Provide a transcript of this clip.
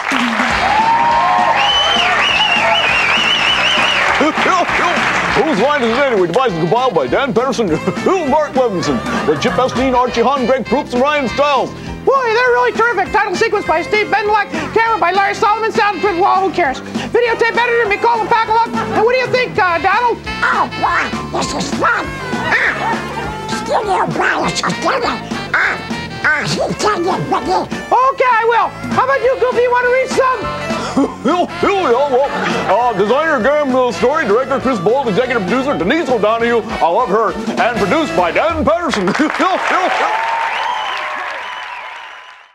Whose Line Is It Anyway? Devised and compiled by Dan Patterson, Mark Levinson, with Chip Epstein, Archie Hahn, Greg Proops, and Ryan Stiles. Boy, they're really terrific. Title sequence by Steve Bendelak, camera by Larry Solomon, soundprint, well, who cares? Videotape editor, Mikola Pakaluk. And what do you think, Donald? Oh, boy, this is fun. Studio Brothers are getting he tell you, Biggie. Okay, I will. How about you, Goofy? You want to read some? Designer Graham Story, director Chris Bold, executive producer Denise O'Donoghue, I love her, and produced by Dan Patterson.